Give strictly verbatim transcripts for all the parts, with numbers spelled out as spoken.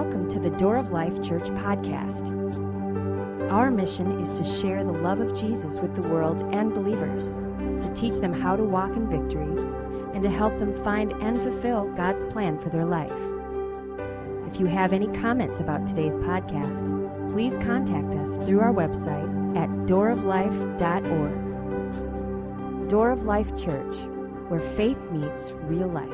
welcome to the Door of Life Church podcast. Our mission is to share the love of Jesus with the world and believers, to teach them how to walk in victory, and to help them find and fulfill God's plan for their life. If you have any comments about today's podcast, please contact us through our website at door of life dot org. Door of Life Church, where faith meets real life.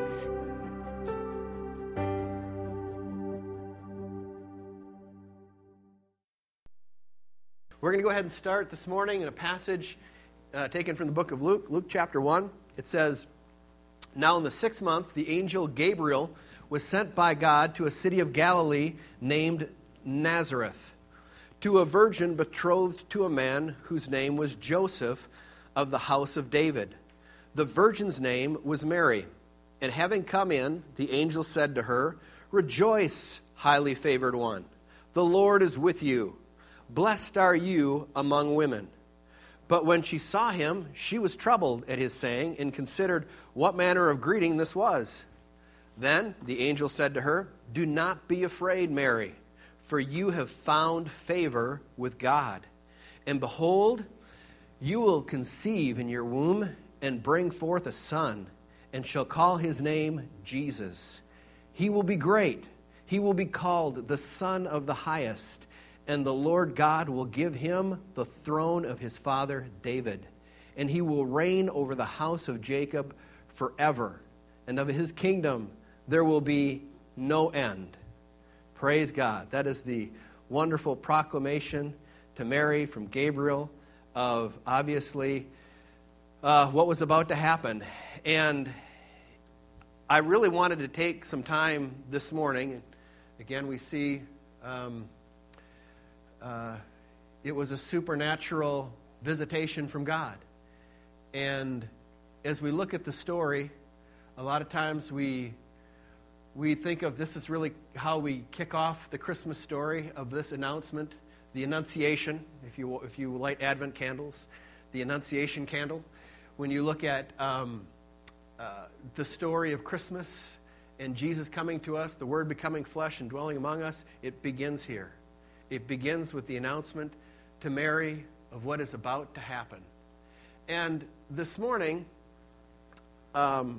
We're going to go ahead and start this morning in a passage uh, taken from the book of Luke, Luke chapter one. It says, "Now in the sixth month, the angel Gabriel was sent by God to a city of Galilee named Nazareth, to a virgin betrothed to a man whose name was Joseph of the house of David. The virgin's name was Mary. And having come in, the angel said to her, 'Rejoice, highly favored one. The Lord is with you. Blessed are you among women.' But when she saw him, she was troubled at his saying and considered what manner of greeting this was. Then the angel said to her, 'Do not be afraid, Mary, for you have found favor with God. And behold, you will conceive in your womb and bring forth a son, and shall call his name Jesus. He will be great. He will be called the Son of the Highest. And the Lord God will give him the throne of his father David, and he will reign over the house of Jacob forever, and of his kingdom there will be no end.'" Praise God. That is the wonderful proclamation to Mary from Gabriel of obviously uh, what was about to happen. And I really wanted to take some time this morning. Again, we see Um, Uh, it was a supernatural visitation from God. And as we look at the story, a lot of times we we think of this is really how we kick off the Christmas story of this announcement, the Annunciation, if you if you light Advent candles, the Annunciation candle. When you look at um, uh, the story of Christmas and Jesus coming to us, the Word becoming flesh and dwelling among us, it begins here. It begins with the announcement to Mary of what is about to happen. And this morning, um,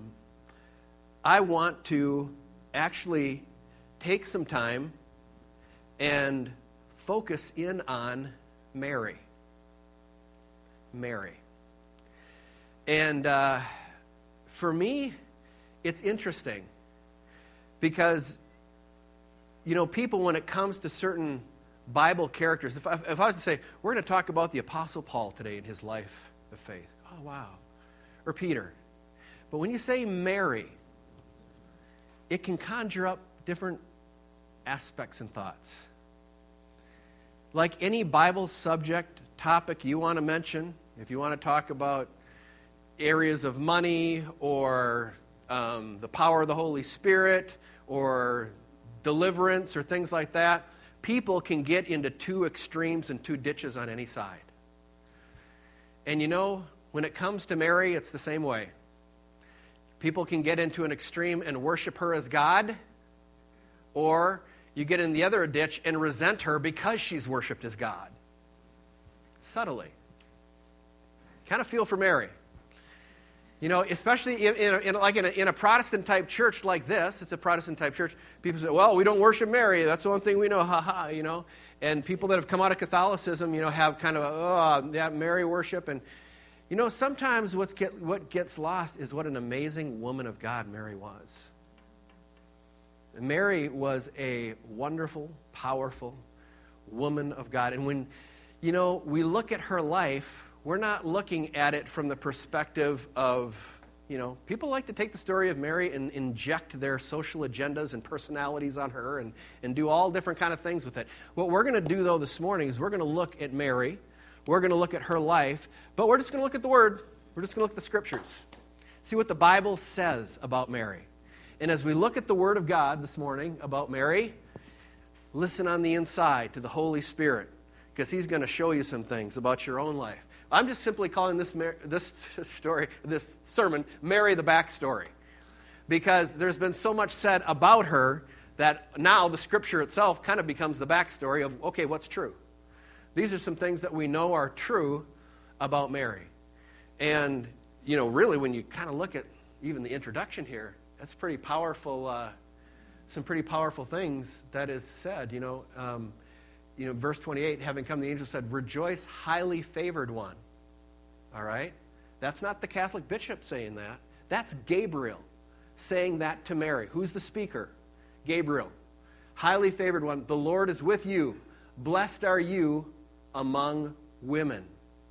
I want to actually take some time and focus in on Mary. Mary. And uh, for me, it's interesting because, you know, people, when it comes to certain Bible characters, if I, if I was to say, we're going to talk about the Apostle Paul today in his life of faith. Oh, wow. Or Peter. But when you say Mary, it can conjure up different aspects and thoughts. Like any Bible subject, topic you want to mention, if you want to talk about areas of money or um, the power of the Holy Spirit or deliverance or things like that, people can get into two extremes and two ditches on any side. And you know, when it comes to Mary, it's the same way. People can get into an extreme and worship her as God, or you get in the other ditch and resent her because she's worshipped as God. Subtly. Kind of feel for Mary. You know, especially in, in, a, in like in a, in a Protestant-type church like this, it's a Protestant-type church, people say, well, we don't worship Mary, that's the one thing we know, ha-ha, you know. And people that have come out of Catholicism, you know, have kind of a, oh, yeah, Mary worship. And, you know, sometimes what's get, what gets lost is what an amazing woman of God Mary was. Mary was a wonderful, powerful woman of God. And when, you know, we look at her life, we're not looking at it from the perspective of, you know, people like to take the story of Mary and inject their social agendas and personalities on her and, and do all different kind of things with it. What we're going to do, though, this morning is we're going to look at Mary. We're going to look at her life, but we're just going to look at the Word. We're just going to look at the Scriptures. See what the Bible says about Mary. And as we look at the Word of God this morning about Mary, listen on the inside to the Holy Spirit, because He's going to show you some things about your own life. I'm just simply calling this this story, this sermon, Mary the Backstory, because there's been so much said about her that now the Scripture itself kind of becomes the backstory of, okay, what's true? These are some things that we know are true about Mary. And, you know, really when you kind of look at even the introduction here, that's pretty powerful, uh, some pretty powerful things that is said. You know, um, you know, verse twenty-eight, having come, the angel said, rejoice, highly favored one. All right? That's not the Catholic bishop saying that. That's Gabriel saying that to Mary. Who's the speaker? Gabriel. Highly favored one, the Lord is with you. Blessed are you among women.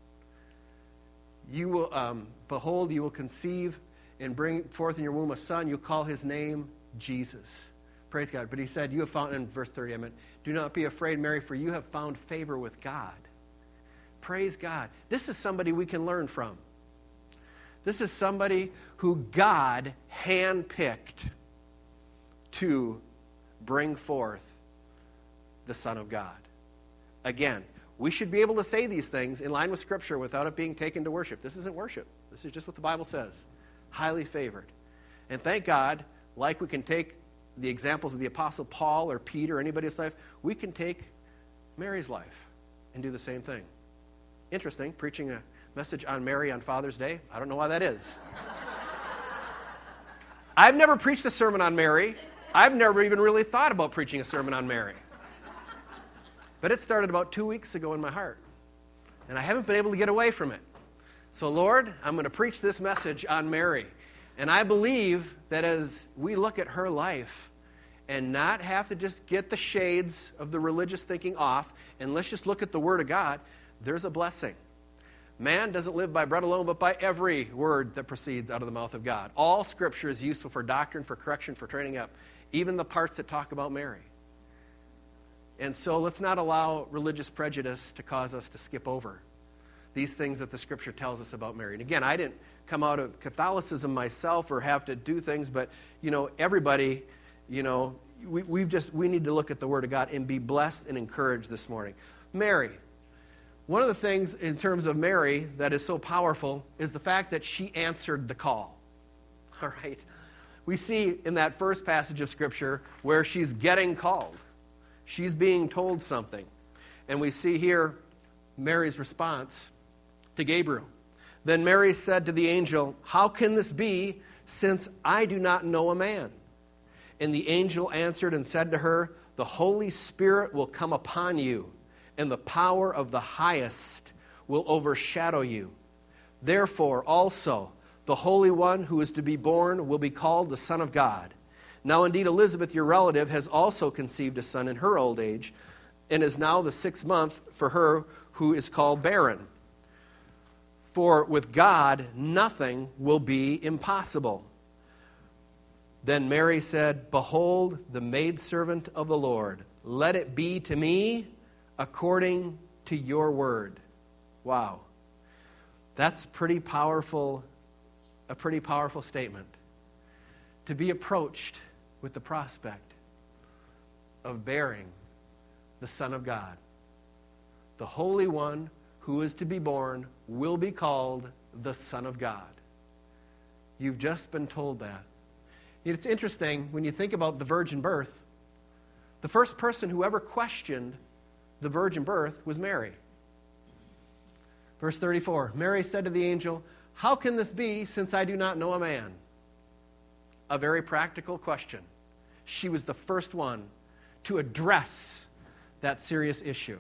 You will, um, behold, you will conceive and bring forth in your womb a son. You'll call his name Jesus. Praise God. But he said, you have found, in verse thirty, I meant, do not be afraid, Mary, for you have found favor with God. Praise God. This is somebody we can learn from. This is somebody who God handpicked to bring forth the Son of God. Again, we should be able to say these things in line with Scripture without it being taken to worship. This isn't worship. This is just what the Bible says. Highly favored. And thank God, like we can take the examples of the Apostle Paul or Peter or anybody's life, we can take Mary's life and do the same thing. Interesting, preaching a message on Mary on Father's Day. I don't know why that is. I've never preached a sermon on Mary. I've never even really thought about preaching a sermon on Mary. But it started about two weeks ago in my heart. And I haven't been able to get away from it. So, Lord, I'm going to preach this message on Mary. And I believe that as we look at her life and not have to just get the shades of the religious thinking off, and let's just look at the Word of God, there's a blessing. Man doesn't live by bread alone, but by every word that proceeds out of the mouth of God. All Scripture is useful for doctrine, for correction, for training up, even the parts that talk about Mary. And so let's not allow religious prejudice to cause us to skip over these things that the Scripture tells us about Mary. And again, I didn't come out of Catholicism myself or have to do things, but, you know, everybody, you know, we, we've just, we need to look at the Word of God and be blessed and encouraged this morning. Mary. One of the things in terms of Mary that is so powerful is the fact that she answered the call. All right? We see in that first passage of Scripture where she's getting called. She's being told something. And we see here Mary's response to Gabriel. Then Mary said to the angel, how can this be, since I do not know a man? And the angel answered and said to her, the Holy Spirit will come upon you, and the power of the highest will overshadow you. Therefore also the Holy One who is to be born will be called the Son of God. Now indeed Elizabeth, your relative, has also conceived a son in her old age, and is now the sixth month for her who is called barren. For with God nothing will be impossible. Then Mary said, behold, the maidservant of the Lord. Let it be to me according to your word. Wow. That's pretty powerful, a pretty powerful statement. To be approached with the prospect of bearing the Son of God. The Holy One who is to be born will be called the Son of God. You've just been told that. It's interesting when you think about the virgin birth, the first person who ever questioned the virgin birth was Mary. Verse thirty-four, Mary said to the angel, how can this be, since I do not know a man? A very practical question. She was the first one to address that serious issue.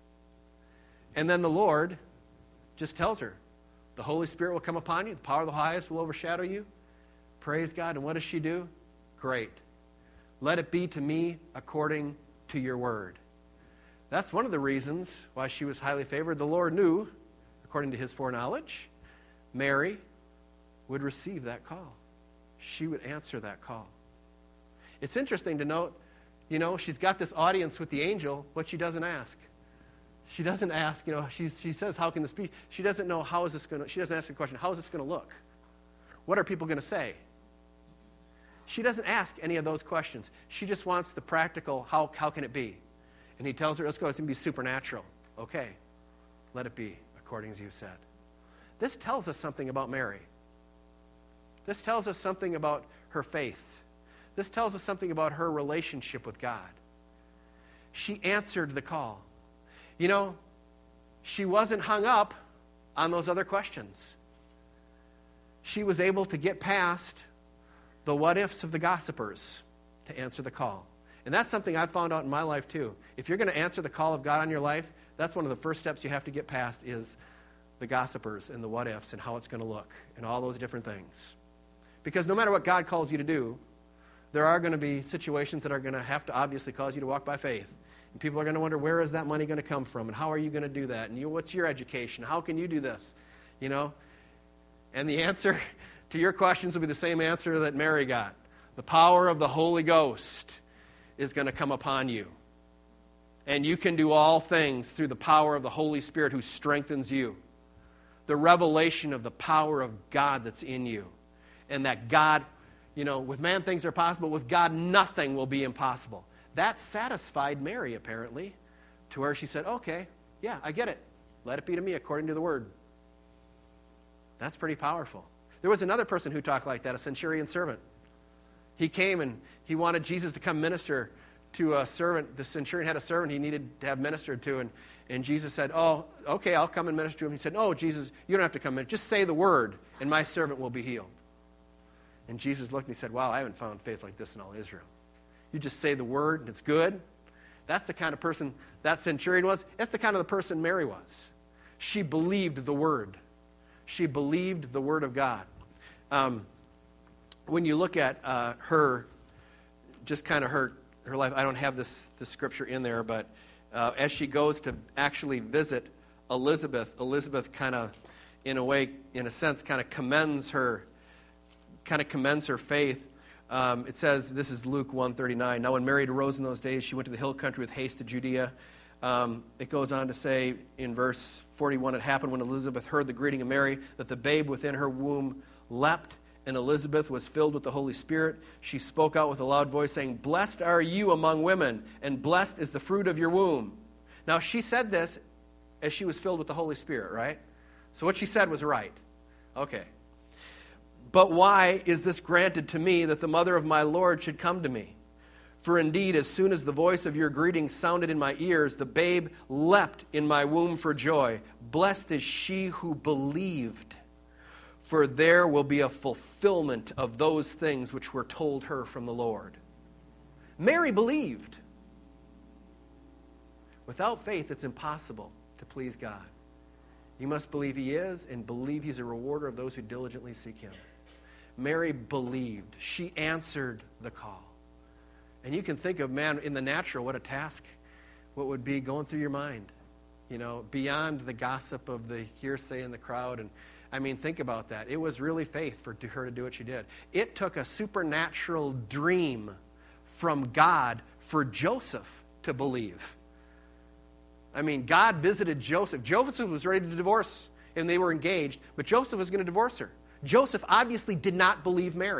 And then the Lord just tells her, the Holy Spirit will come upon you, the power of the highest will overshadow you. Praise God. And what does she do? Great. Let it be to me according to your word. That's one of the reasons why she was highly favored. The Lord knew, according to his foreknowledge, Mary would receive that call. She would answer that call. It's interesting to note, you know, she's got this audience with the angel, but she doesn't ask. She doesn't ask, you know, she, she says, how can this be? She doesn't know how is this going to, she doesn't ask the question, how is this going to look? What are people going to say? She doesn't ask any of those questions. She just wants the practical, how, how can it be? And he tells her, let's go, it's going to be supernatural. Okay, let it be according as you said. This tells us something about Mary. This tells us something about her faith. This tells us something about her relationship with God. She answered the call. You know, she wasn't hung up on those other questions. She was able to get past the what-ifs of the gossipers to answer the call. And that's something I've found out in my life too. If you're going to answer the call of God on your life, that's one of the first steps you have to get past is the gossipers and the what-ifs and how it's going to look and all those different things. Because no matter what God calls you to do, there are going to be situations that are going to have to obviously cause you to walk by faith. And people are going to wonder, where is that money going to come from? And how are you going to do that? And you, what's your education? How can you do this? You know? And the answer to your questions will be the same answer that Mary got. The power of the Holy Ghost is going to come upon you. And you can do all things through the power of the Holy Spirit who strengthens you. The revelation of the power of God that's in you. And that God, you know, with man things are possible, with God nothing will be impossible. That satisfied Mary, apparently, to where she said, okay, yeah, I get it. Let it be to me according to the word. That's pretty powerful. There was another person who talked like that, a centurion servant. He came and he wanted Jesus to come minister to a servant. The centurion had a servant he needed to have ministered to, and, and Jesus said, oh, okay, I'll come and minister to him. He said, no, Jesus, you don't have to come in. Just say the word, and my servant will be healed. And Jesus looked and he said, wow, I haven't found faith like this in all Israel. You just say the word, and it's good. That's the kind of person that centurion was. That's the kind of the person Mary was. She believed the word. She believed the word of God. Um, when you look at uh, her, just kind of her, her life, I don't have this, this scripture in there, but uh, as she goes to actually visit Elizabeth, Elizabeth kind of, in a way, in a sense, kind of commends her, kind of commends her faith. Um, it says, this is Luke one thirty-nine. Now when Mary arose in those days, she went to the hill country with haste to Judea. Um, it goes on to say in verse forty-one, it happened when Elizabeth heard the greeting of Mary that the babe within her womb leapt, and Elizabeth was filled with the Holy Spirit. She spoke out with a loud voice, saying, blessed are you among women, and blessed is the fruit of your womb. Now she said this as she was filled with the Holy Spirit, right? So what she said was right. Okay. But why is this granted to me that the mother of my Lord should come to me? For indeed, as soon as the voice of your greeting sounded in my ears, the babe leapt in my womb for joy. Blessed is she who believed, for there will be a fulfillment of those things which were told her from the Lord. Mary believed. Without faith, it's impossible to please God. You must believe He is and believe He's a rewarder of those who diligently seek Him. Mary believed. She answered the call. And you can think of, man, in the natural, what a task, what would be going through your mind, you know, beyond the gossip of the hearsay in the crowd. And I mean, think about that. It was really faith for her to do what she did. It took a supernatural dream from God for Joseph to believe. I mean, God visited Joseph. Joseph was ready to divorce, and they were engaged, but Joseph was going to divorce her. Joseph obviously did not believe Mary,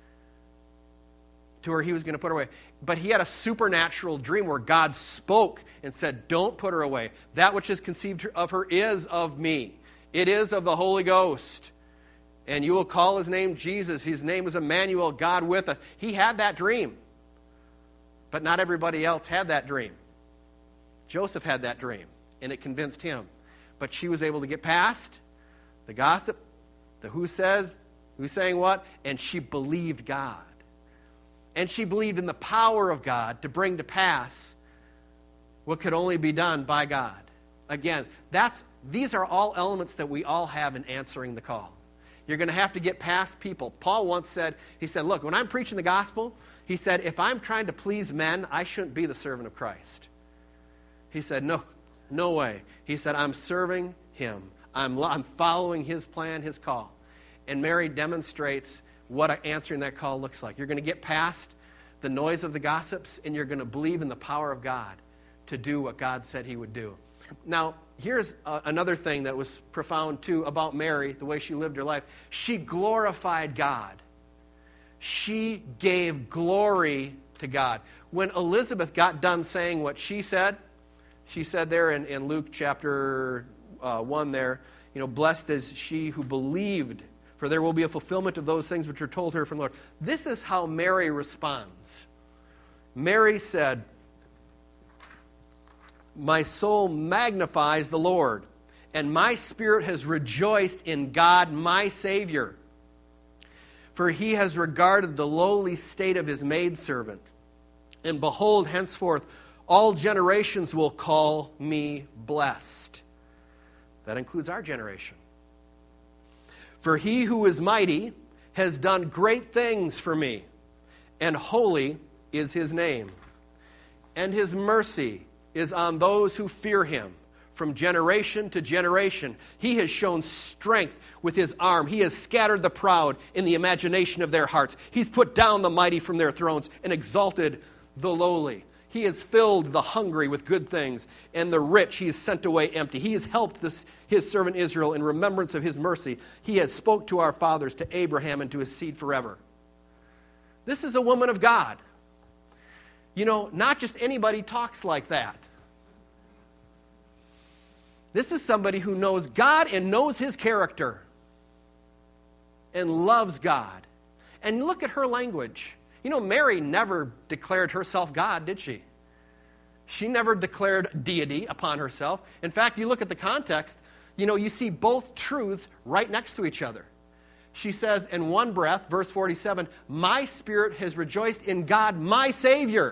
to where he was going to put her away. But he had a supernatural dream where God spoke and said, don't put her away. That which is conceived of her is of me. It is of the Holy Ghost. And you will call his name Jesus. His name is Emmanuel, God with us. He had that dream. But not everybody else had that dream. Joseph had that dream, and it convinced him. But she was able to get past the gossip, the who says, who's saying what, and she believed God. And she believed in the power of God to bring to pass what could only be done by God. Again, that's these are all elements that we all have in answering the call. You're going to have to get past people. Paul once said, he said, look, when I'm preaching the gospel, he said, if I'm trying to please men, I shouldn't be the servant of Christ. He said, no, no way. He said, I'm serving Him. I'm, I'm following His plan, His call. And Mary demonstrates what answering that call looks like. You're going to get past the noise of the gossips, and you're going to believe in the power of God to do what God said He would do. Now, here's uh, another thing that was profound, too, about Mary, the way she lived her life. She glorified God. She gave glory to God. When Elizabeth got done saying what she said, she said there in, in Luke chapter uh, one there, you know, blessed is she who believed, for there will be a fulfillment of those things which are told her from the Lord. This is how Mary responds. Mary said, my soul magnifies the Lord, and my spirit has rejoiced in God my Savior. For he has regarded the lowly state of his maidservant. And behold, henceforth, all generations will call me blessed. That includes our generation. For he who is mighty has done great things for me, and holy is his name. And his mercy is on those who fear him from generation to generation. He has shown strength with his arm. He has scattered the proud in the imagination of their hearts. He's put down the mighty from their thrones and exalted the lowly. He has filled the hungry with good things, and the rich he has sent away empty. He has helped this, his servant Israel in remembrance of his mercy. He has spoke to our fathers, to Abraham, and to his seed forever. This is a woman of God. You know, not just anybody talks like that. This is somebody who knows God and knows his character and loves God. And look at her language. You know, Mary never declared herself God, did she? She never declared deity upon herself. In fact, you look at the context, you know, you see both truths right next to each other. She says in one breath, verse forty-seven, my spirit has rejoiced in God, my Savior.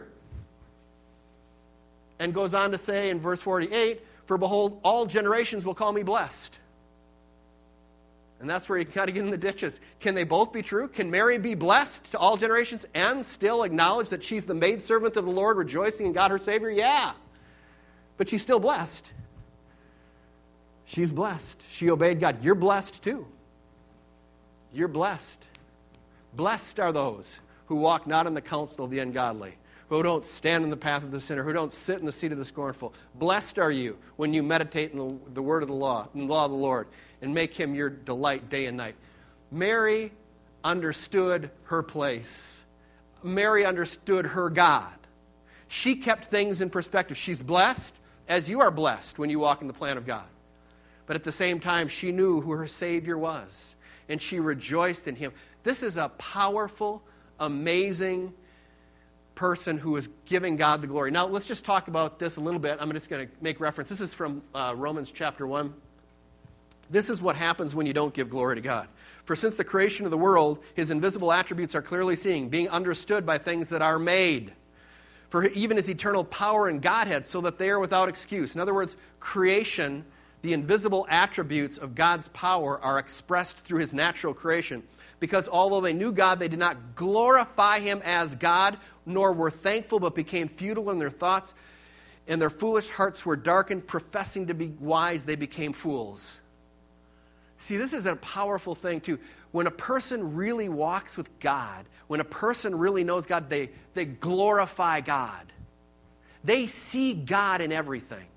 And goes on to say in verse forty-eight, for behold, all generations will call me blessed. And that's where you kind of get in the ditches. Can they both be true? Can Mary be blessed to all generations and still acknowledge that she's the maidservant of the Lord, rejoicing in God her Savior? Yeah. But she's still blessed. She's blessed. She obeyed God. You're blessed too. You're blessed. Blessed are those who walk not in the counsel of the ungodly, who don't stand in the path of the sinner, who don't sit in the seat of the scornful. Blessed are you when you meditate in the, the word of the law, in the law of the Lord, and make him your delight day and night. Mary understood her place. Mary understood her God. She kept things in perspective. She's blessed as you are blessed when you walk in the plan of God. But at the same time, she knew who her Savior was, and she rejoiced in him. This is a powerful, amazing person who is giving God the glory. Now, let's just talk about this a little bit. I'm just going to make reference. This is from uh, Romans chapter one. This is what happens when you don't give glory to God. For since the creation of the world, his invisible attributes are clearly seen, being understood by things that are made. For even his eternal power and Godhead, so that they are without excuse. In other words, creation, the invisible attributes of God's power are expressed through his natural creation. Because although they knew God, they did not glorify him as God, nor were thankful, but became futile in their thoughts, and their foolish hearts were darkened. Professing to be wise, they became fools. See, this is a powerful thing, too. When a person really walks with God, when a person really knows God, they, they glorify God. They see God in everything.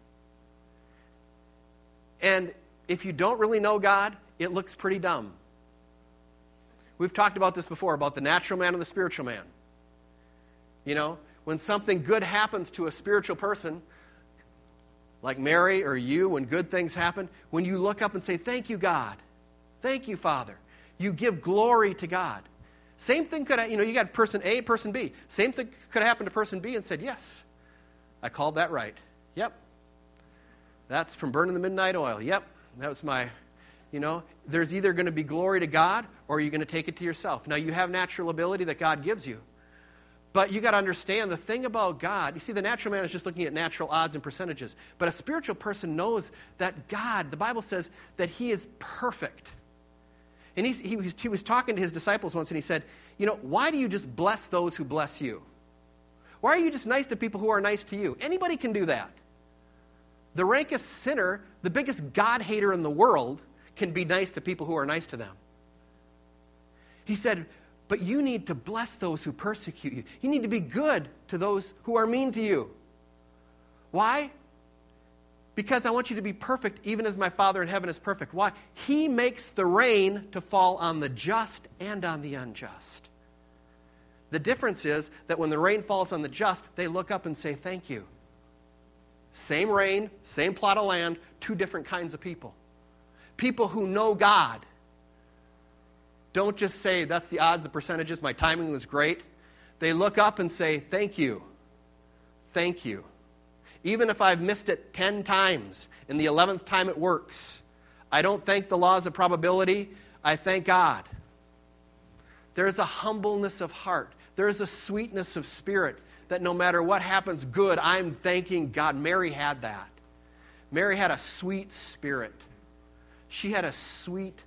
And if you don't really know God, it looks pretty dumb. We've talked about this before, about the natural man and the spiritual man. You know, when something good happens to a spiritual person, like Mary or you, when good things happen, when you look up and say, thank you, God. Thank you, Father. You give glory to God. Same thing could have, you know, you got person A, person B. Same thing could have happened to person B and said, yes, I called that right. Yep. That's from burning the midnight oil. Yep. That was my, you know, there's either going to be glory to God or you're going to take it to yourself. Now, you have natural ability that God gives you. But you got to understand the thing about God. You see, the natural man is just looking at natural odds and percentages. But a spiritual person knows that God, the Bible says that he is perfect. And he's, he, was, he was talking to his disciples once and he said, you know, why do you just bless those who bless you? Why are you just nice to people who are nice to you? Anybody can do that. The rankest sinner, the biggest God hater in the world, can be nice to people who are nice to them. He said, but you need to bless those who persecute you. You need to be good to those who are mean to you. Why? Because I want you to be perfect, even as my Father in heaven is perfect. Why? He makes the rain to fall on the just and on the unjust. The difference is that when the rain falls on the just, they look up and say, thank you. Same rain, same plot of land, two different kinds of people. People who know God don't just say, that's the odds, the percentages, my timing was great. They look up and say, thank you. Thank you. Even if I've missed it ten times, and the eleventh time it works, I don't thank the laws of probability. I thank God. There's a humbleness of heart. There's a sweetness of spirit that no matter what happens good, I'm thanking God. Mary had that. Mary had a sweet spirit. She had a sweet,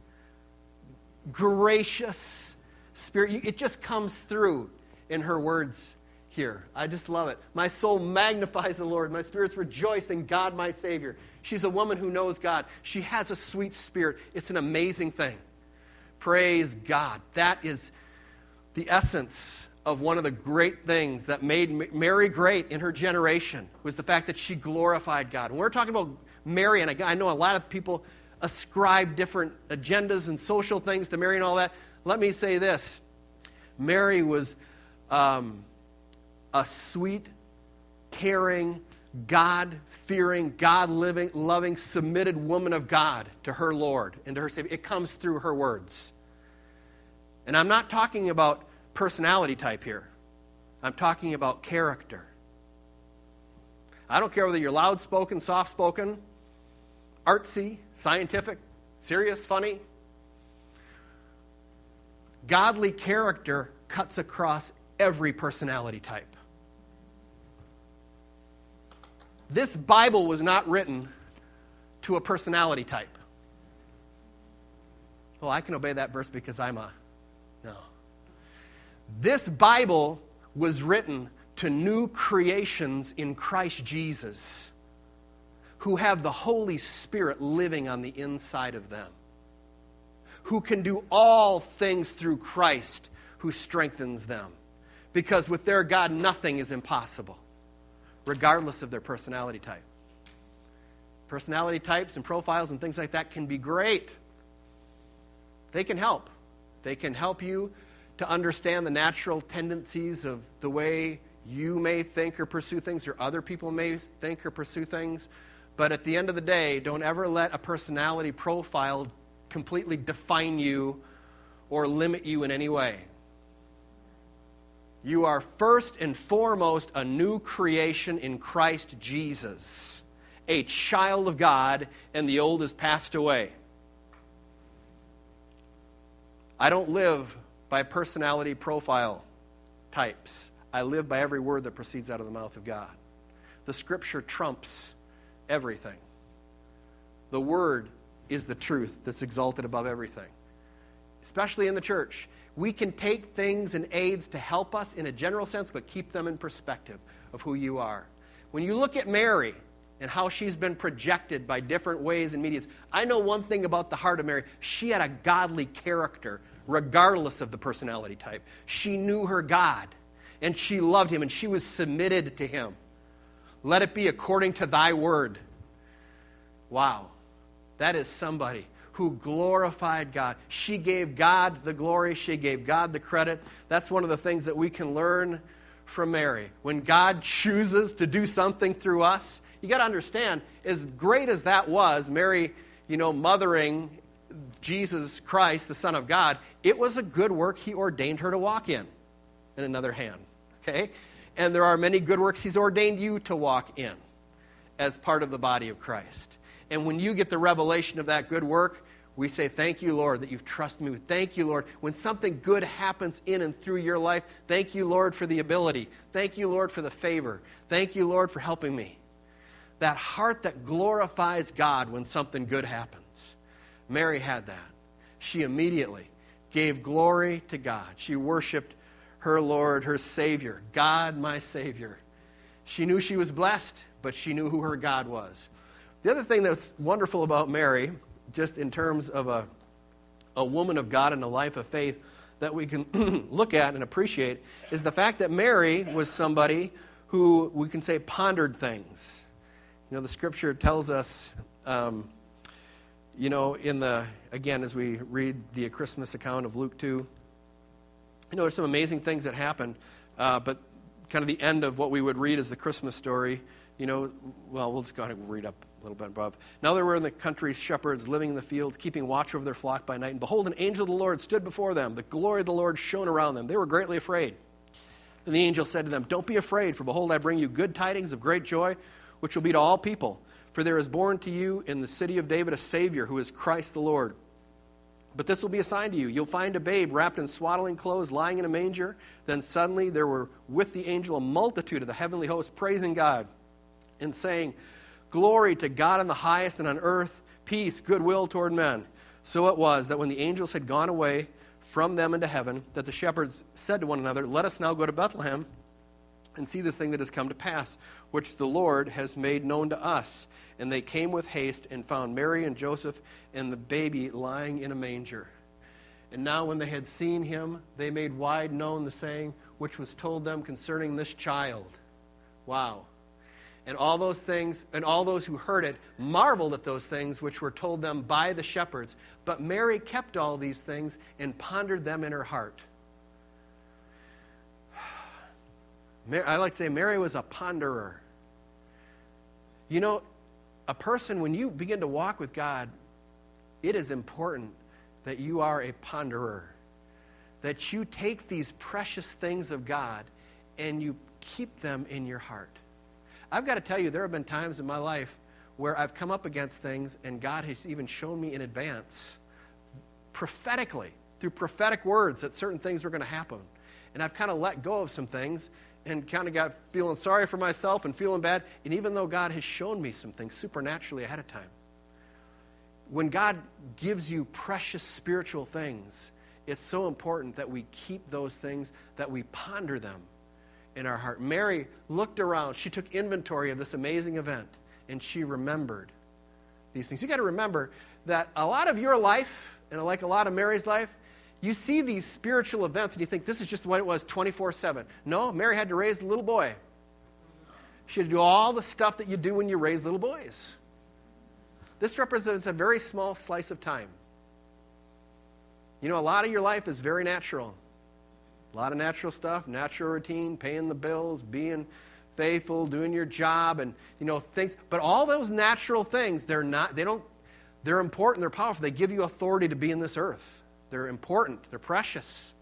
gracious spirit. It just comes through in her words here. I just love it. My soul magnifies the Lord. My spirits rejoice in God, my Savior. She's a woman who knows God. She has a sweet spirit. It's an amazing thing. Praise God. That is the essence of one of the great things that made Mary great in her generation, was the fact that she glorified God. When we're talking about Mary, and I know a lot of people ascribe different agendas and social things to Mary and all that. Let me say this. Mary was um, a sweet, caring, God-fearing, God-living, loving, submitted woman of God to her Lord and to her Savior. It comes through her words. And I'm not talking about personality type here. I'm talking about character. I don't care whether you're loud-spoken, soft-spoken, artsy, scientific, serious, funny. Godly character cuts across every personality type. This Bible was not written to a personality type. Well, I can obey that verse because I'm a... No. This Bible was written to new creations in Christ Jesus who have the Holy Spirit living on the inside of them, who can do all things through Christ who strengthens them. Because with their God, nothing is impossible, regardless of their personality type. Personality types and profiles and things like that can be great. They can help. They can help you to understand the natural tendencies of the way you may think or pursue things, or other people may think or pursue things. But at the end of the day, don't ever let a personality profile completely define you or limit you in any way. You are first and foremost a new creation in Christ Jesus, a child of God, and the old has passed away. I don't live by personality profile types. I live by every word that proceeds out of the mouth of God. The Scripture trumps everything. The Word is the truth that's exalted above everything, especially in the church. We can take things and aids to help us in a general sense, but keep them in perspective of who you are. When you look at Mary and how she's been projected by different ways in media, I know one thing about the heart of Mary. She had a godly character, regardless of the personality type. She knew her God, and she loved Him, and she was submitted to Him. Let it be according to thy word. Wow. That is somebody who glorified God. She gave God the glory. She gave God the credit. That's one of the things that we can learn from Mary. When God chooses to do something through us, you got to understand, as great as that was, Mary, you know, mothering Jesus Christ, the Son of God, it was a good work He ordained her to walk in, in another hand. Okay? And there are many good works He's ordained you to walk in as part of the body of Christ. And when you get the revelation of that good work, we say, thank you, Lord, that you've trusted me. Thank you, Lord. When something good happens in and through your life, thank you, Lord, for the ability. Thank you, Lord, for the favor. Thank you, Lord, for helping me. That heart that glorifies God when something good happens. Mary had that. She immediately gave glory to God. She worshiped her Lord, her Savior, God, my Savior. She knew she was blessed, but she knew who her God was. The other thing that's wonderful about Mary, just in terms of a, a woman of God and a life of faith that we can look at and appreciate, is the fact that Mary was somebody who, we can say, pondered things. You know, the Scripture tells us, um, you know, in the, again, as we read the Christmas account of Luke two, you know, there's some amazing things that happen, uh, but kind of the end of what we would read as the Christmas story You know, well, we'll just go ahead and read up a little bit above. Now there were in the country shepherds living in the fields, keeping watch over their flock by night. And behold, an angel of the Lord stood before them. The glory of the Lord shone around them. They were greatly afraid. And the angel said to them, don't be afraid, for behold, I bring you good tidings of great joy, which will be to all people. For there is born to you in the city of David a Savior, who is Christ the Lord. But this will be a sign to you. You'll find a babe wrapped in swaddling clothes, lying in a manger. Then suddenly there were with the angel a multitude of the heavenly host, praising God and saying, glory to God in the highest, and on earth peace, goodwill toward men. So it was that when the angels had gone away from them into heaven, that the shepherds said to one another, let us now go to Bethlehem and see this thing that has come to pass, which the Lord has made known to us. And they came with haste and found Mary and Joseph and the baby lying in a manger. And now when they had seen him, they made wide known the saying which was told them concerning this child. Wow. And all those things, and all those who heard it marveled at those things which were told them by the shepherds. But Mary kept all these things and pondered them in her heart. I like to say Mary was a ponderer. You know, a person, when you begin to walk with God, it is important that you are a ponderer. That you take these precious things of God and you keep them in your heart. I've got to tell you, there have been times in my life where I've come up against things and God has even shown me in advance, prophetically, through prophetic words, that certain things were going to happen. And I've kind of let go of some things and kind of got feeling sorry for myself and feeling bad. And even though God has shown me some things supernaturally ahead of time, when God gives you precious spiritual things, it's so important that we keep those things, that we ponder them in our heart. Mary looked around. She took inventory of this amazing event, and she remembered these things. You got to remember that a lot of your life, and like a lot of Mary's life, you see these spiritual events, and you think this is just what it was twenty-four seven. No, Mary had to raise a little boy. She had to do all the stuff that you do when you raise little boys. This represents a very small slice of time. You know, a lot of your life is very natural. A lot of natural stuff, natural routine, paying the bills, being faithful, doing your job, and, you know, things. But all those natural things, they're not, they don't, they're important, they're powerful. They give you authority to be in this earth. They're important, they're precious.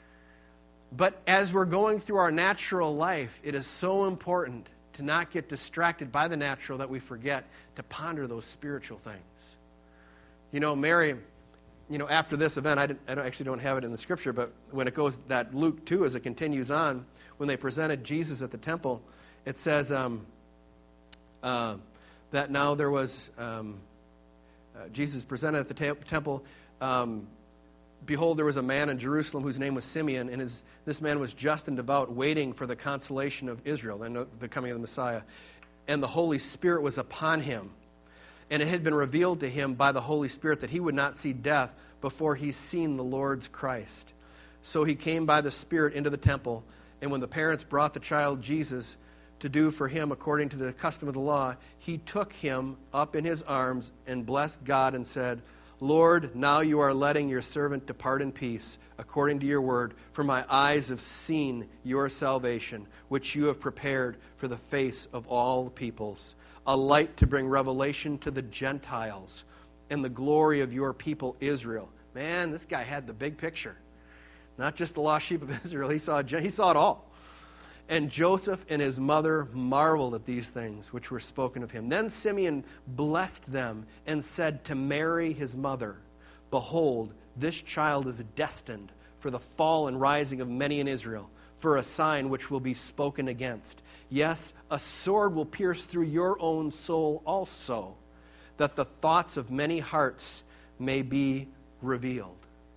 But as we're going through our natural life, it is so important to not get distracted by the natural that we forget to ponder those spiritual things. You know, Mary, you know, after this event, I, didn't, I don't, actually don't have it in the scripture, but when it goes, that Luke two, as it continues on, when they presented Jesus at the temple, it says um, uh, that now there was, um, uh, Jesus presented at the ta- temple, um, behold, there was a man in Jerusalem whose name was Simeon, and his, this man was just and devout, waiting for the consolation of Israel, and the coming of the Messiah. And the Holy Spirit was upon him. And it had been revealed to him by the Holy Spirit that he would not see death before he's seen the Lord's Christ. So he came by the Spirit into the temple, and when the parents brought the child Jesus to do for him according to the custom of the law, he took him up in his arms and blessed God and said, Lord, now you are letting your servant depart in peace, according to your word, for my eyes have seen your salvation, which you have prepared for the face of all the peoples, a light to bring revelation to the Gentiles, and the glory of your people Israel. Man, this guy had the big picture. Not just the lost sheep of Israel, he saw, he saw it all. And Joseph and his mother marveled at these things which were spoken of him. Then Simeon blessed them and said to Mary his mother, behold, this child is destined for the fall and rising of many in Israel, for a sign which will be spoken against. Yes, a sword will pierce through your own soul also, that the thoughts of many hearts may be revealed.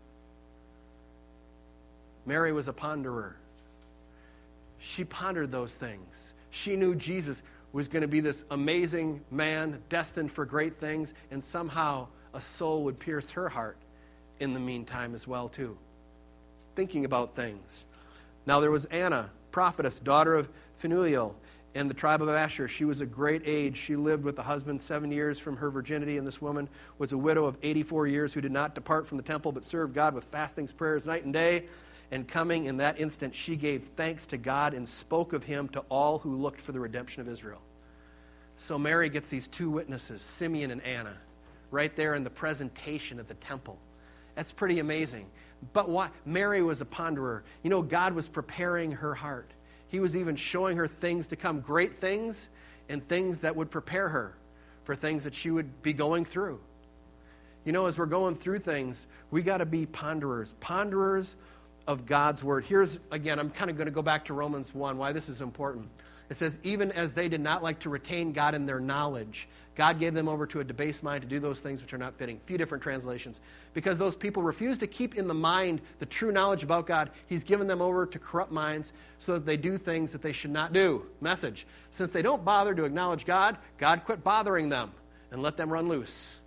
Mary was a ponderer. She pondered those things. She knew Jesus was going to be this amazing man, destined for great things, and somehow a soul would pierce her heart in the meantime as well, too. Thinking about things. Now there was Anna, prophetess, daughter of Phanuel, and the tribe of Asher. She was a great age. She lived with a husband seven years from her virginity, and this woman was a widow of eighty-four years who did not depart from the temple, but served God with fastings, prayers, night and day. And coming in that instant, she gave thanks to God and spoke of him to all who looked for the redemption of Israel. So Mary gets these two witnesses, Simeon and Anna, right there in the presentation at the temple. That's pretty amazing. But why? Mary was a ponderer. You know, God was preparing her heart. He was even showing her things to come, great things and things that would prepare her for things that she would be going through. You know, as we're going through things, we got to be ponderers, ponderers of God's word. Here's, again, I'm kind of going to go back to Romans one, why this is important. It says, even as they did not like to retain God in their knowledge, God gave them over to a debased mind to do those things which are not fitting. A few different translations. Because those people refuse to keep in the mind the true knowledge about God, he's given them over to corrupt minds so that they do things that they should not do. Message. Since they don't bother to acknowledge God, God quit bothering them and let them run loose.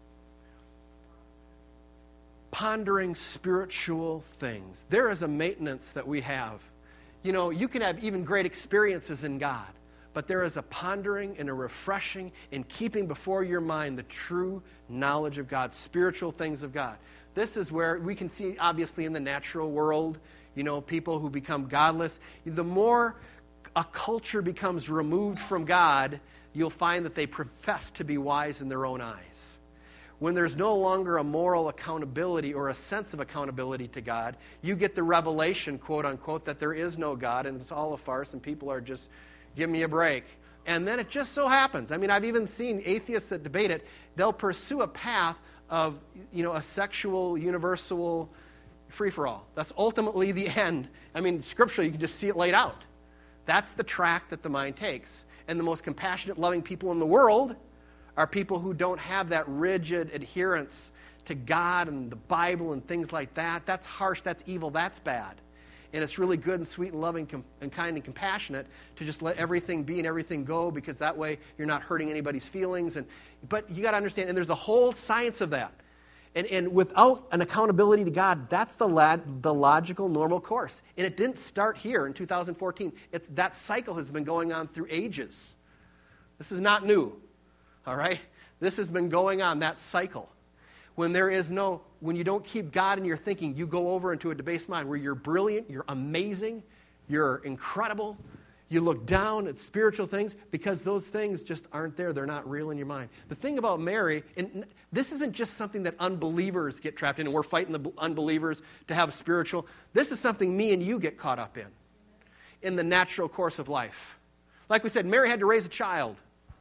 Pondering spiritual things. There is a maintenance that we have. You know, you can have even great experiences in God, but there is a pondering and a refreshing in keeping before your mind the true knowledge of God, spiritual things of God. This is where we can see, obviously, in the natural world, you know, people who become godless. The more a culture becomes removed from God, you'll find that they profess to be wise in their own eyes. When there's no longer a moral accountability or a sense of accountability to God, you get the revelation, quote unquote, that there is no God and it's all a farce and people are just, give me a break. And then it just so happens. I mean, I've even seen atheists that debate it. They'll pursue a path of, you know, a sexual, universal free-for-all. That's ultimately the end. I mean, scripturally, you can just see it laid out. That's the track that the mind takes. And the most compassionate, loving people in the world are people who don't have that rigid adherence to God and the Bible and things like that. That's harsh, that's evil, that's bad. And it's really good and sweet and loving and kind and compassionate to just let everything be and everything go, because that way you're not hurting anybody's feelings. And But you got to understand, and there's a whole science of that. And, and without an accountability to God, that's the, lad, the logical, normal course. And it didn't start here in two thousand fourteen. It's, that cycle has been going on through ages. This is not new. All right? This has been going on, that cycle. When there is no, when you don't keep God in your thinking, you go over into a debased mind where you're brilliant, you're amazing, you're incredible. You look down at spiritual things because those things just aren't there. They're not real in your mind. The thing about Mary, and this isn't just something that unbelievers get trapped in and we're fighting the unbelievers to have spiritual. This is something me and you get caught up in, in the natural course of life. Like we said, Mary had to raise a child.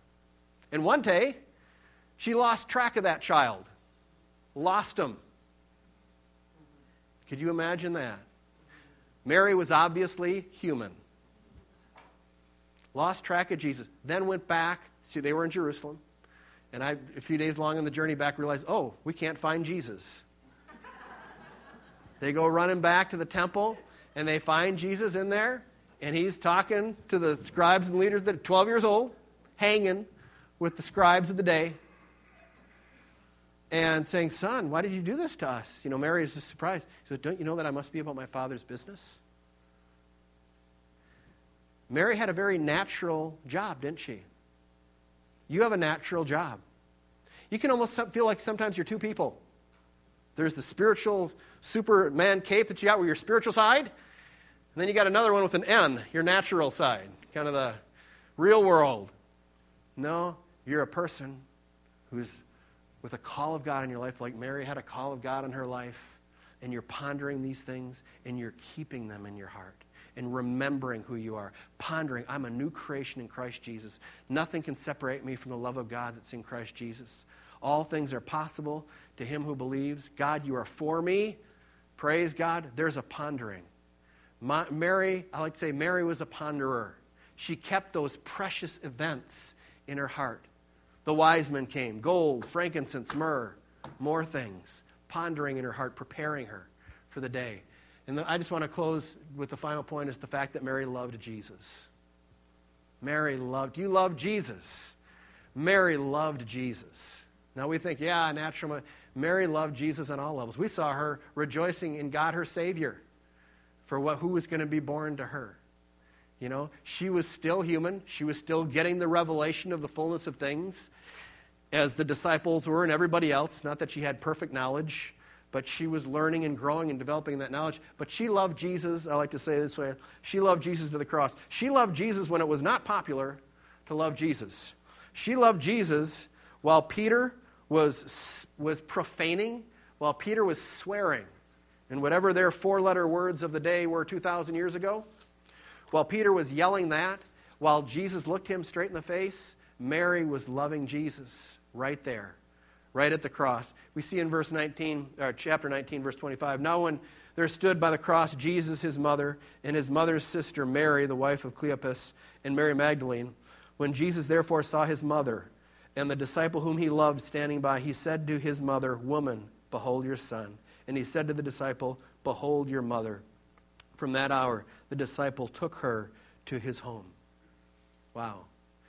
And one day, she lost track of that child. Lost him. Could you imagine that? Mary was obviously human. Lost track of Jesus. Then went back. See, they were in Jerusalem. And I, a few days long on the journey back, realized, oh, we can't find Jesus. They go running back to the temple, and they find Jesus in there. And he's talking to the scribes and leaders that are twelve years old, hanging with the scribes of the day, and saying, son, why did you do this to us? You know, Mary is just surprised. She said, don't you know that I must be about my Father's business? Mary had a very natural job, didn't she? You have a natural job. You can almost feel like sometimes you're two people. There's the spiritual Superman cape that you got with your spiritual side, and then you got another one with an N, your natural side, kind of the real world. No, you're a person who's with a call of God in your life, like Mary had a call of God in her life, and you're pondering these things, and you're keeping them in your heart, and remembering who you are. Pondering, I'm a new creation in Christ Jesus. Nothing can separate me from the love of God that's in Christ Jesus. All things are possible to him who believes. God, you are for me. Praise God. There's a pondering. My, Mary, I like to say Mary was a ponderer. She kept those precious events in her heart. The wise men came, gold, frankincense, myrrh, more things, pondering in her heart, preparing her for the day. And I just want to close with the final point is the fact that Mary loved Jesus. Mary loved, you love Jesus. Mary loved Jesus. Now we think, yeah, natural. Mary loved Jesus on all levels. We saw her rejoicing in God, her Savior, for what, who was going to be born to her. You know, she was still human. She was still getting the revelation of the fullness of things as the disciples were and everybody else. Not that she had perfect knowledge, but she was learning and growing and developing that knowledge. But she loved Jesus. I like to say it this way. She loved Jesus to the cross. She loved Jesus when it was not popular to love Jesus. She loved Jesus while Peter was, was profaning, while Peter was swearing. And whatever their four-letter words of the day were two thousand years ago, while Peter was yelling that, while Jesus looked him straight in the face, Mary was loving Jesus right there, right at the cross. We see in verse nineteen, or chapter nineteen, verse twenty-five, now when there stood by the cross Jesus, his mother, and his mother's sister Mary, the wife of Cleopas, and Mary Magdalene, when Jesus therefore saw his mother and the disciple whom he loved standing by, he said to his mother, woman, behold your son. And he said to the disciple, behold your mother. From that hour, the disciple took her to his home. Wow.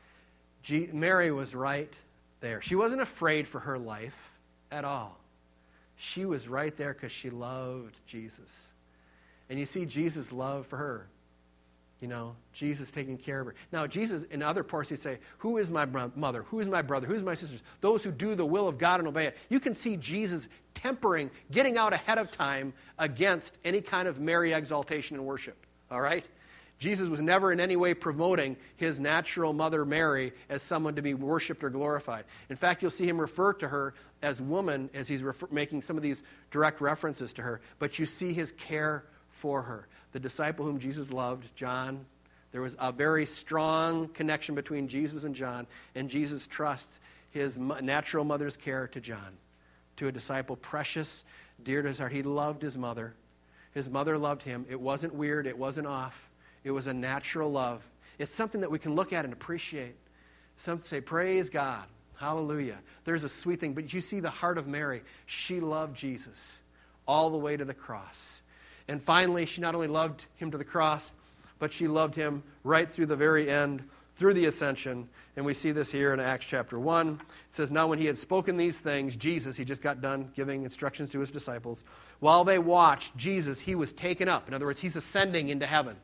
G- Mary was right there. She wasn't afraid for her life at all. She was right there because she loved Jesus. And you see Jesus' love for her. You know, Jesus taking care of her. Now, Jesus, in other parts, he'd say, who is my mother? Who is my brother? Who is my sisters? Those who do the will of God and obey it. You can see Jesus tempering, getting out ahead of time against any kind of Mary exaltation and worship. All right? Jesus was never in any way promoting his natural mother Mary as someone to be worshipped or glorified. In fact, you'll see him refer to her as woman as he's refer- making some of these direct references to her. But you see his care for her. The disciple whom Jesus loved, John, there was a very strong connection between Jesus and John, and Jesus trusts his natural mother's care to John, to a disciple precious, dear to his heart. He loved his mother. His mother loved him. It wasn't weird. It wasn't off. It was a natural love. It's something that we can look at and appreciate. Some say, praise God. Hallelujah. There's a sweet thing. But you see the heart of Mary. She loved Jesus all the way to the cross. And finally, she not only loved him to the cross, but she loved him right through the very end, through the ascension. And we see this here in Acts chapter one. It says, now when he had spoken these things, Jesus, he just got done giving instructions to his disciples. While they watched Jesus, he was taken up. In other words, he's ascending into heaven.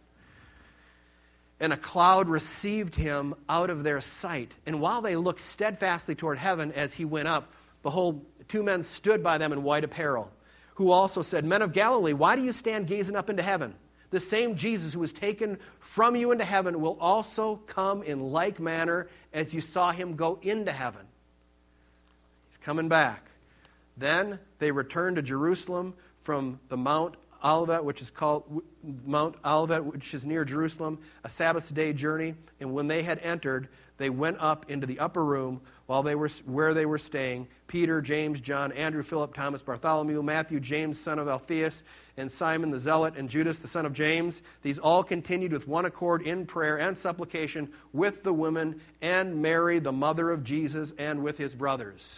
And a cloud received him out of their sight. And while they looked steadfastly toward heaven as he went up, behold, two men stood by them in white apparel, who also said, men of Galilee, why do you stand gazing up into heaven? The same Jesus who was taken from you into heaven will also come in like manner as you saw him go into heaven. He's coming back. Then they returned to Jerusalem from the Mount Olivet, which is called Mount Olivet, which is near Jerusalem, a Sabbath day journey. And when they had entered, they went up into the upper room while they were where they were staying. Peter, James, John, Andrew, Philip, Thomas, Bartholomew, Matthew, James, son of Alphaeus, and Simon the Zealot, and Judas, the son of James. These all continued with one accord in prayer and supplication with the women and Mary, the mother of Jesus, and with his brothers.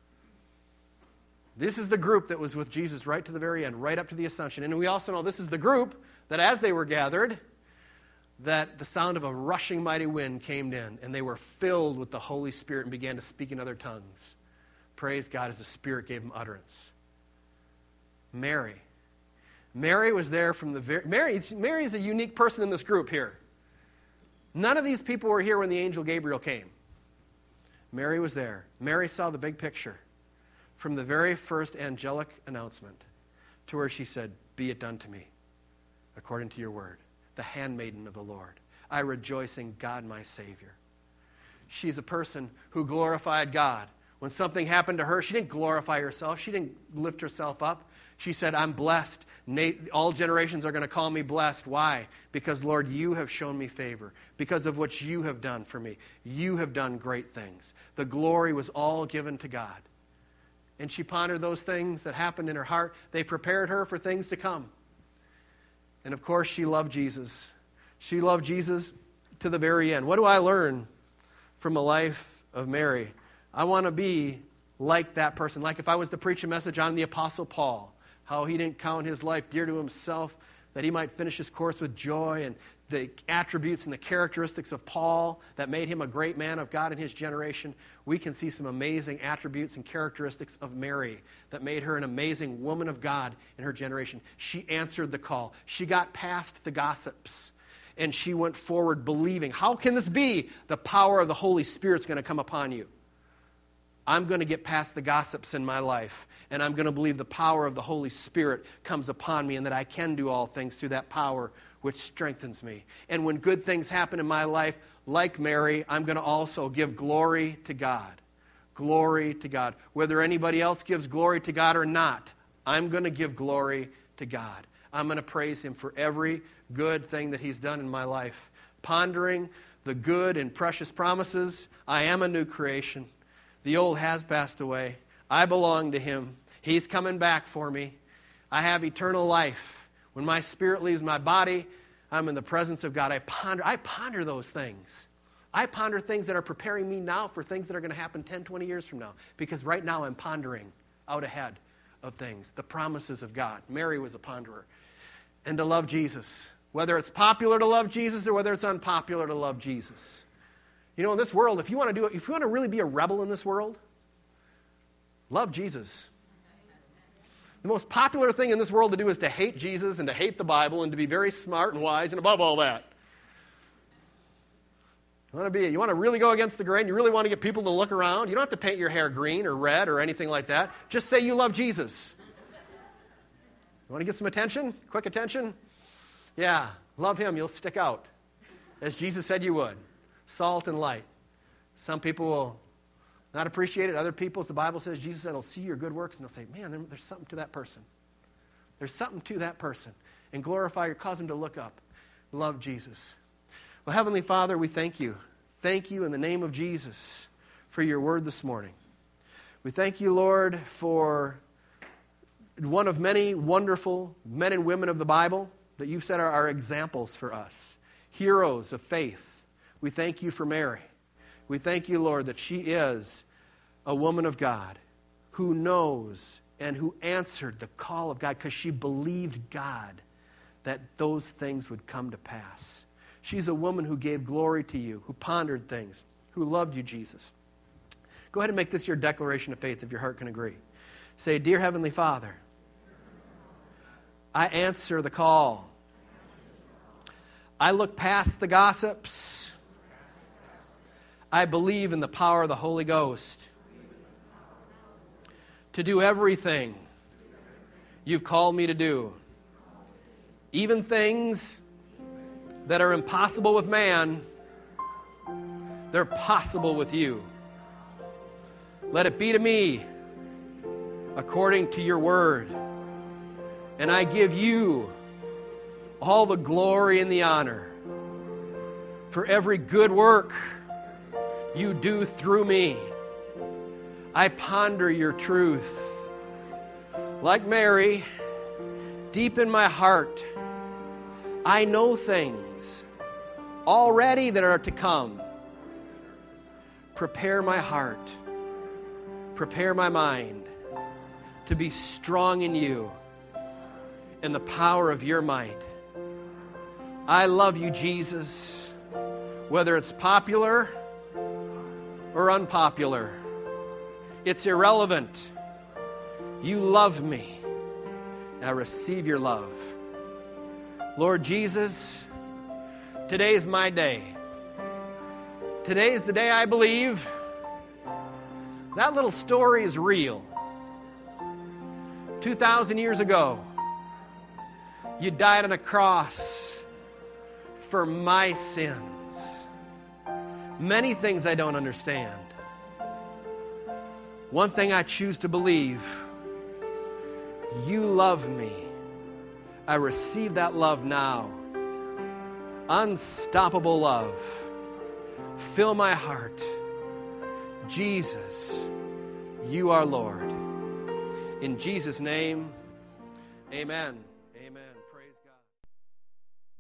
This is the group that was with Jesus right to the very end, right up to the ascension. And we also know this is the group that as they were gathered, that the sound of a rushing mighty wind came in, and they were filled with the Holy Spirit and began to speak in other tongues. Praise God as the Spirit gave them utterance. Mary. Mary was there from the very... Mary, Mary is a unique person in this group here. None of these people were here when the angel Gabriel came. Mary was there. Mary saw the big picture from the very first angelic announcement to where she said, be it done to me according to your word. The handmaiden of the Lord. I rejoice in God my Savior. She's a person who glorified God. When something happened to her, she didn't glorify herself. She didn't lift herself up. She said, I'm blessed. All generations are going to call me blessed. Why? Because, Lord, you have shown me favor. Because of what you have done for me. You have done great things. The glory was all given to God. And she pondered those things that happened in her heart. They prepared her for things to come. And of course, she loved Jesus. She loved Jesus to the very end. What do I learn from a life of Mary? I want to be like that person. Like if I was to preach a message on the Apostle Paul, how he didn't count his life dear to himself, that he might finish his course with joy, and the attributes and the characteristics of Paul that made him a great man of God in his generation, we can see some amazing attributes and characteristics of Mary that made her an amazing woman of God in her generation. She answered the call. She got past the gossips, and she went forward believing. How can this be? The power of the Holy Spirit's going to come upon you. I'm going to get past the gossips in my life, and I'm going to believe the power of the Holy Spirit comes upon me and that I can do all things through that power which strengthens me. And when good things happen in my life, like Mary, I'm going to also give glory to God. Glory to God. Whether anybody else gives glory to God or not, I'm going to give glory to God. I'm going to praise Him for every good thing that He's done in my life. Pondering the good and precious promises, I am a new creation. The old has passed away. I belong to Him. He's coming back for me. I have eternal life. When my spirit leaves my body, I'm in the presence of God. I ponder, I ponder those things. I ponder things that are preparing me now for things that are going to happen ten, twenty years from now. Because right now I'm pondering out ahead of things, the promises of God. Mary was a ponderer. And to love Jesus. Whether it's popular to love Jesus or whether it's unpopular to love Jesus. You know, in this world, if you want to do it, if you want to really be a rebel in this world, love Jesus. The most popular thing in this world to do is to hate Jesus and to hate the Bible and to be very smart and wise and above all that. You want to be, you want to really go against the grain, you really want to get people to look around, you don't have to paint your hair green or red or anything like that. Just say you love Jesus. You want to get some attention? Quick attention? Yeah, love Him, you'll stick out. As Jesus said you would. Salt and light. Some people will not appreciate it. Other people, as the Bible says, Jesus said, will see your good works, and they'll say, man, there's something to that person. There's something to that person. And glorify or cause them to look up. Love Jesus. Well, Heavenly Father, we thank you. Thank you in the name of Jesus for your word this morning. We thank you, Lord, for one of many wonderful men and women of the Bible that you've said are, are examples for us. Heroes of faith. We thank you for Mary. We thank you, Lord, that she is a woman of God who knows and who answered the call of God because she believed God that those things would come to pass. She's a woman who gave glory to you, who pondered things, who loved you, Jesus. Go ahead and make this your declaration of faith if your heart can agree. Say, Dear Heavenly Father, I answer the call. I look past the gossips. I believe in the power of the Holy Ghost to do everything you've called me to do. Even things that are impossible with man, they're possible with you. Let it be to me according to your word. And I give you all the glory and the honor for every good work you do through me. I ponder your truth. Like Mary, deep in my heart, I know things already that are to come. Prepare my heart, prepare my mind to be strong in you and the power of your might. I love you, Jesus, whether it's popular or unpopular. It's irrelevant. You love me. Now receive your love. Lord Jesus, today is my day. Today is the day I believe that little story is real. two thousand years ago, you died on a cross for my sins. Many things I don't understand. One thing I choose to believe, you love me. I receive that love now. Unstoppable love. Fill my heart. Jesus, you are Lord. In Jesus' name, amen.